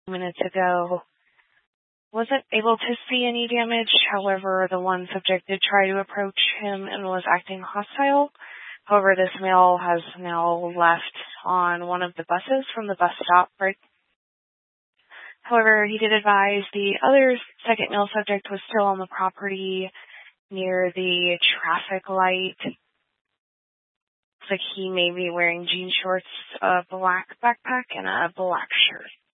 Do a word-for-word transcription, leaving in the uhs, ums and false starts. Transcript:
minutes ago wasn't able to see any damage. However, the one subject did try to approach him and was acting hostile. However, this male has now left on one of the buses from the bus stop. Right. However, he did advise the other second male subject was still on the property near the traffic light. Looks like he may be wearing jean shorts, a black backpack, and a black shirt.